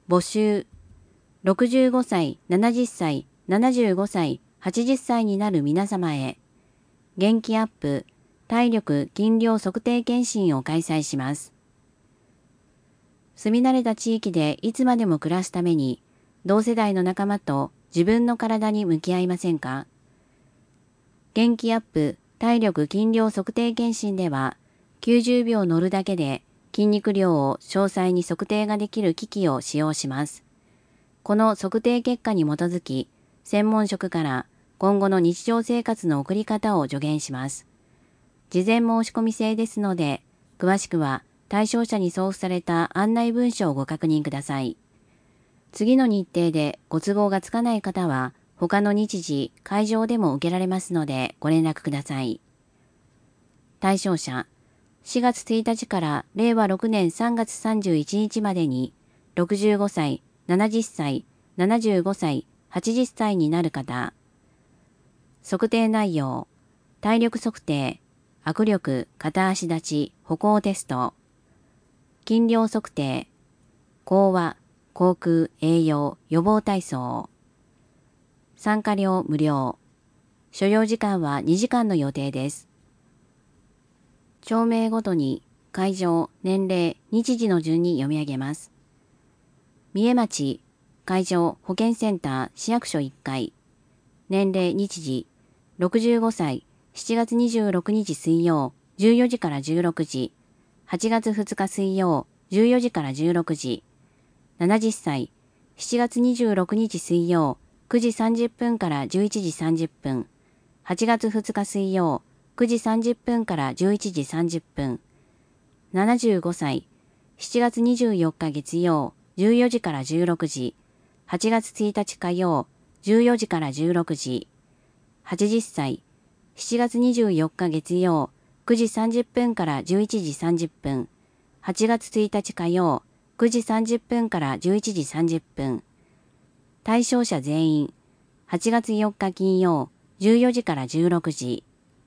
募集。65歳、70歳、75歳、80歳になる皆様へ。元気アップ、体力筋量測定検診を開催します。住み慣れた地域でいつまでも暮らすために、同世代の仲間と自分の体に向き合いませんか？元気アップ、体力筋量測定検診では、90秒乗るだけで筋肉量を詳細に測定ができる機器を使用します。この測定結果に基づき、専門職から今後の日常生活の送り方を助言します。事前申し込み制ですので、詳しくは対象者に送付された案内文書をご確認ください。次の日程でご都合がつかない方は、他の日時、会場でも受けられますのでご連絡ください。対象者、4月1日から令和6年3月31日までに、65歳、70歳、75歳、80歳になる方。測定内容、体力測定、握力、片足立ち、歩行テスト。筋量測定、講話、口腔、栄養、予防体操。参加料無料。所要時間は2時間の予定です。町名ごとに会場、年齢、日時の順に読み上げます。三重町、会場、保健センター、市役所1階。年齢、日時、65歳、7月26日水曜、14時から16時。8月2日水曜、14時から16時。70歳、7月26日水曜、9時30分から11時30分。8月2日水曜、9時30分から11時30分。75歳、7月24日月曜、14時から16時。8月1日火曜、14時から16時。80歳、7月24日月曜、9時30分から11時30分。8月1日火曜、9時30分から11時30分。対象者全員、8月4日金曜、14時から16時。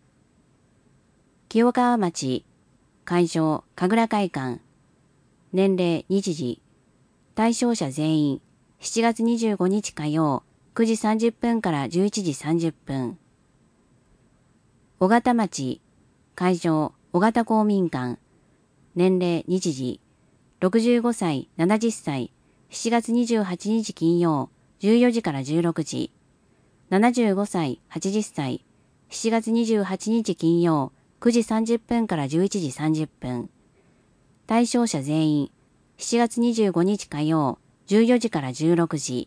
清川町、会場、神楽会館。年齢、日時。対象者全員、7月25日火曜、9時30分から11時30分。尾形町、会場、尾形公民館。年齢、日時。65歳、70歳、7月28日金曜、14時から16時。75歳、80歳、7月28日金曜、9時30分から11時30分。対象者全員、7月25日火曜、14時から16時。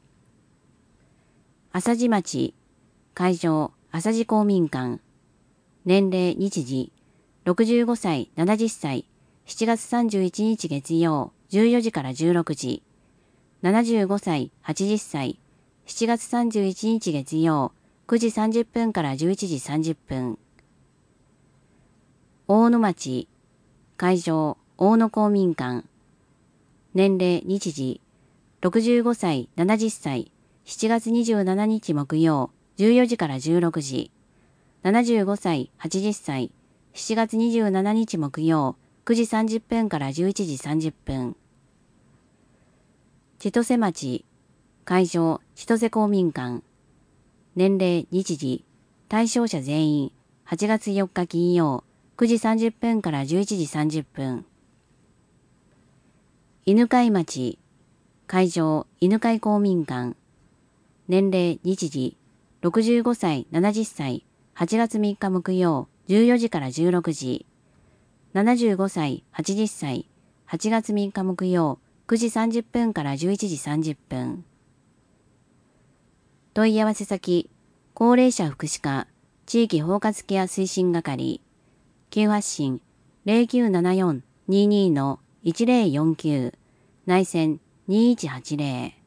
朝地町、会場、朝地公民館。年齢、日時、65歳、70歳、7月31日月曜、14時から16時。75歳、80歳、7月31日月曜、9時30分から11時30分。大野町、会場、大野公民館。年齢、日時、65歳、70歳、7月27日木曜、14時から16時。75歳、80歳、7月27日木曜、9時30分から11時30分。千歳町、会場、千歳公民館。年齢、日時、対象者全員、8月4日金曜、9時30分から11時30分。犬飼町、会場、犬飼公民館。年齢、日時、65歳、70歳、8月3日木曜、14時から16時。75歳、80歳、8月3日木曜、9時30分から11時30分。問い合わせ先、高齢者福祉課、地域包括ケア推進係。急発進 0974-22-1049 内線2180